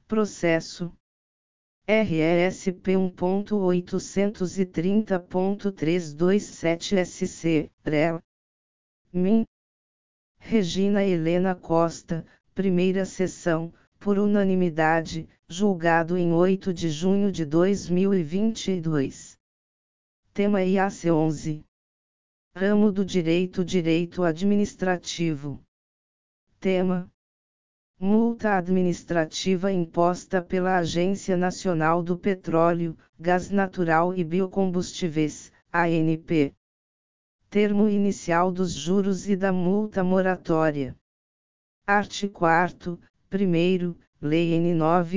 Processo RESP 1.830.327 REL. MIN. Regina Helena Costa, primeira sessão, por unanimidade, julgado em 8 de junho de 2022. Tema IAC 11. Ramo do Direito Administrativo. Tema: multa administrativa imposta pela Agência Nacional do Petróleo, Gás Natural e Biocombustíveis, ANP. Termo inicial dos juros e da multa moratória. Art. 4º, 1º, Lei N.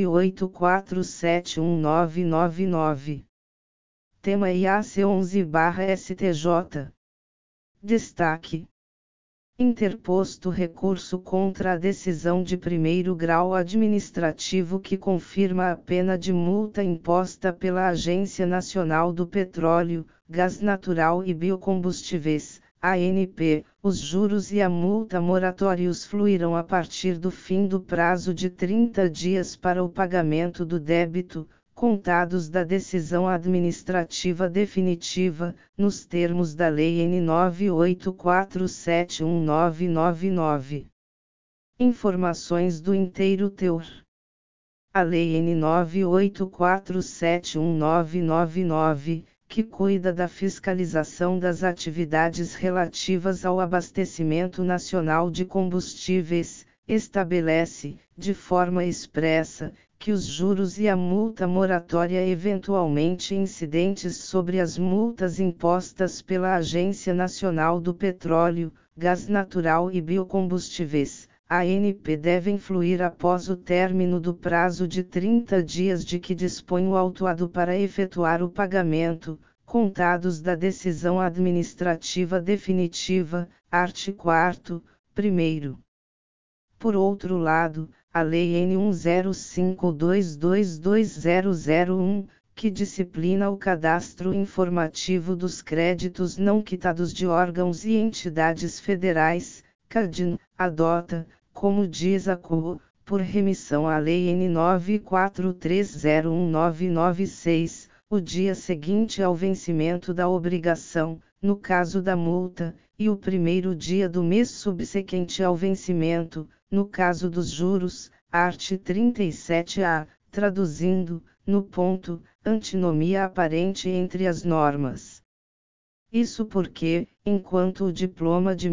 98471999. Tema IAC 11/STJ. Destaque: interposto recurso contra a decisão de primeiro grau administrativo que confirma a pena de multa imposta pela Agência Nacional do Petróleo, Gás Natural e Biocombustíveis, ANP. Os juros e a multa moratórios fluirão a partir do fim do prazo de 30 dias para o pagamento do débito, contados da decisão administrativa definitiva, nos termos da Lei N. 98471999. Informações do inteiro teor. A Lei N. 98471999, que cuida da fiscalização das atividades relativas ao abastecimento nacional de combustíveis, estabelece, de forma expressa, que os juros e a multa moratória eventualmente incidentes sobre as multas impostas pela Agência Nacional do Petróleo, Gás Natural e Biocombustíveis, ANP, devem fluir após o término do prazo de 30 dias de que dispõe o autuado para efetuar o pagamento, contados da decisão administrativa definitiva, art. 4º, 1º. Por outro lado, a Lei N. 1052220001, que disciplina o cadastro informativo dos créditos não quitados de órgãos e entidades federais, CADIN, adota, como diz a COO, por remissão à Lei N. 94301996, o dia seguinte ao vencimento da obrigação, no caso da multa, e o primeiro dia do mês subsequente ao vencimento, no caso dos juros, art. 37-A, traduzindo, no ponto, antinomia aparente entre as normas. Isso porque, enquanto o diploma de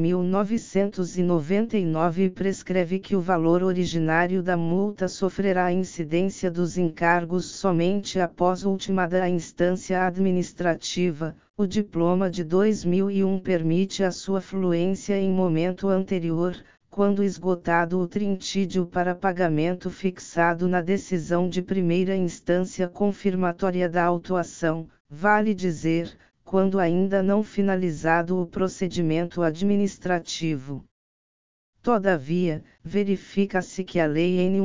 1999 prescreve que o valor originário da multa sofrerá a incidência dos encargos somente após ultimada a instância administrativa, o diploma de 2001 permite a sua fluência em momento anterior, quando esgotado o trintídio para pagamento fixado na decisão de primeira instância confirmatória da autuação, vale dizer, quando ainda não finalizado o procedimento administrativo. Todavia, verifica-se que a Lei N.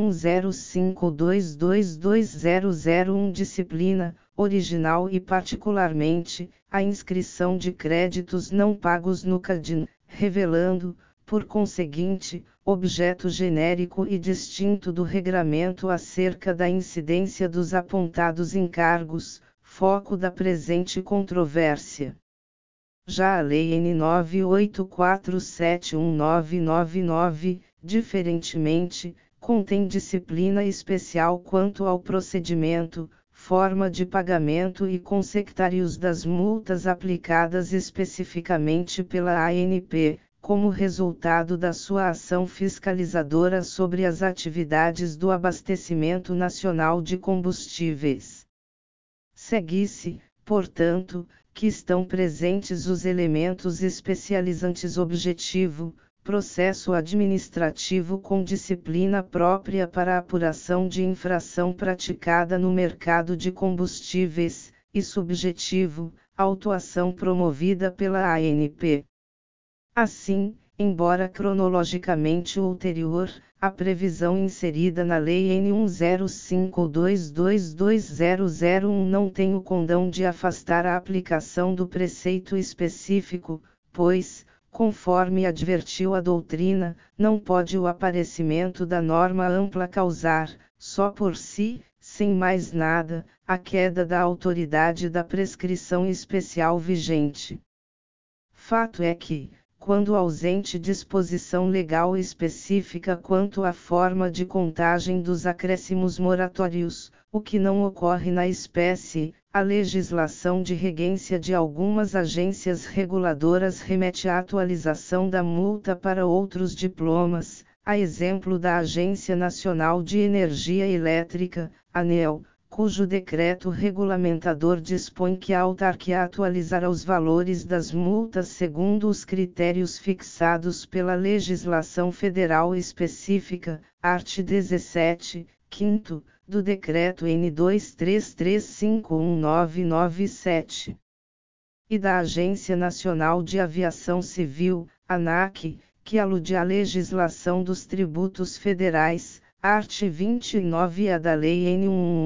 1052220001 disciplina, original e particularmente, a inscrição de créditos não pagos no CADIN, revelando, por conseguinte, objeto genérico e distinto do regramento acerca da incidência dos apontados encargos, foco da presente controvérsia. Já a Lei N. 98471999, diferentemente, contém disciplina especial quanto ao procedimento, forma de pagamento e consectários das multas aplicadas especificamente pela ANP, como resultado da sua ação fiscalizadora sobre as atividades do abastecimento nacional de combustíveis. Segue-se, portanto, que estão presentes os elementos especializantes objetivo, processo administrativo com disciplina própria para a apuração de infração praticada no mercado de combustíveis, e subjetivo, autuação promovida pela ANP. Assim, embora cronologicamente ulterior, a previsão inserida na Lei N. 1052220001 não tem o condão de afastar a aplicação do preceito específico, pois, conforme advertiu a doutrina, não pode o aparecimento da norma ampla causar, Só por si, sem mais nada, a queda da autoridade da prescrição especial vigente. Fato é que, quando ausente disposição legal específica quanto à forma de contagem dos acréscimos moratórios, o que não ocorre na espécie, a legislação de regência de algumas agências reguladoras remete à atualização da multa para outros diplomas, a exemplo da Agência Nacional de Energia Elétrica, ANEEL, cujo decreto regulamentador dispõe que a autarquia atualizará os valores das multas segundo os critérios fixados pela legislação federal específica, art. 17, 5º, do Decreto N. 23351997. E da Agência Nacional de Aviação Civil, ANAC, que alude à legislação dos tributos federais, art. 29 e a da Lei N.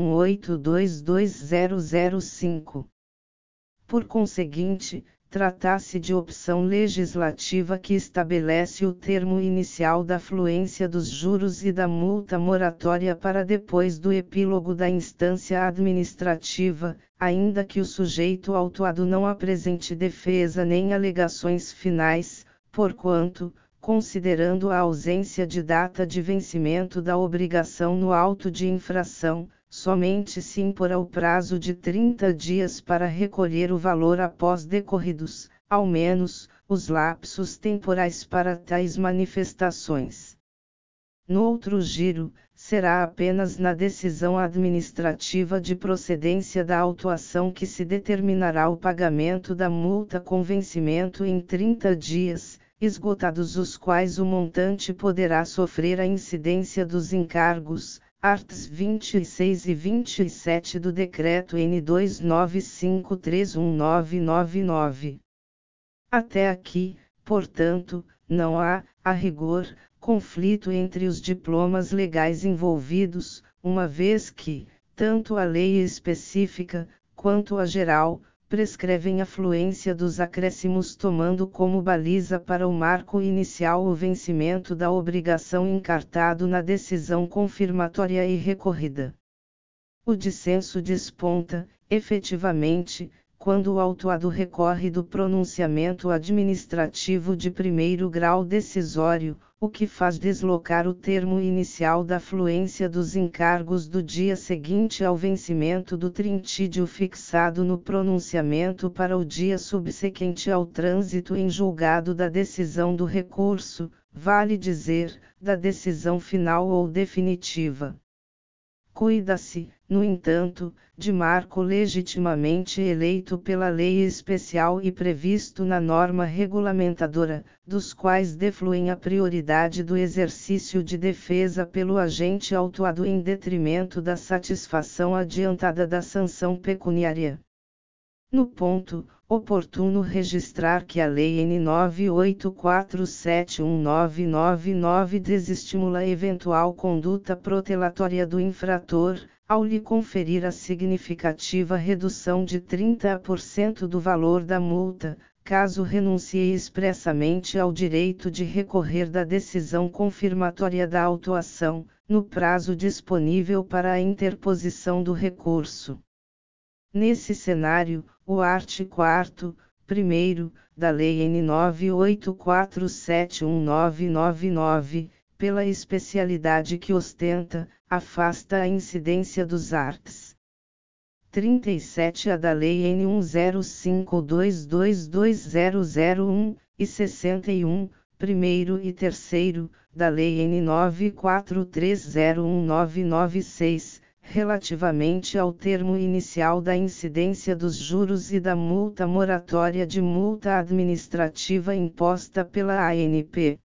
118222005. Por conseguinte, trata-se de opção legislativa que estabelece o termo inicial da fluência dos juros e da multa moratória para depois do epílogo da instância administrativa, ainda que o sujeito autuado não apresente defesa nem alegações finais, porquanto, considerando a ausência de data de vencimento da obrigação no auto de infração, somente se imporá o prazo de 30 dias para recolher o valor após decorridos, ao menos, os lapsos temporais para tais manifestações. No outro giro, será apenas na decisão administrativa de procedência da autuação que se determinará o pagamento da multa com vencimento em 30 dias, esgotados os quais o montante poderá sofrer a incidência dos encargos, arts. 26 e 27 do Decreto N. 29531999. Até aqui, portanto, não há, a rigor, conflito entre os diplomas legais envolvidos, uma vez que, tanto a lei específica, quanto a geral, prescrevem a fluência dos acréscimos tomando como baliza para o marco inicial o vencimento da obrigação encartado na decisão confirmatória e recorrida. O dissenso desponta, efetivamente, quando o autuado recorre do pronunciamento administrativo de primeiro grau decisório, o que faz deslocar o termo inicial da fluência dos encargos do dia seguinte ao vencimento do trintídio fixado no pronunciamento para o dia subsequente ao trânsito em julgado da decisão do recurso, vale dizer, da decisão final ou definitiva. Cuida-se, no entanto, de marco legitimamente eleito pela lei especial e previsto na norma regulamentadora, dos quais defluem a prioridade do exercício de defesa pelo agente autuado em detrimento da satisfação adiantada da sanção pecuniária. No ponto, oportuno registrar que a Lei N. 98471999 desestimula eventual conduta protelatória do infrator, ao lhe conferir a significativa redução de 30% do valor da multa, caso renuncie expressamente ao direito de recorrer da decisão confirmatória da autuação, no prazo disponível para a interposição do recurso. Nesse cenário, o art. 4º, da Lei N. 98471999, pela especialidade que ostenta, afasta a incidência dos arts. 37 a da Lei N. 1052220001, e 61, primeiro e terceiro, da Lei N. 94301996, relativamente ao termo inicial da incidência dos juros e da multa moratória de multa administrativa imposta pela ANP.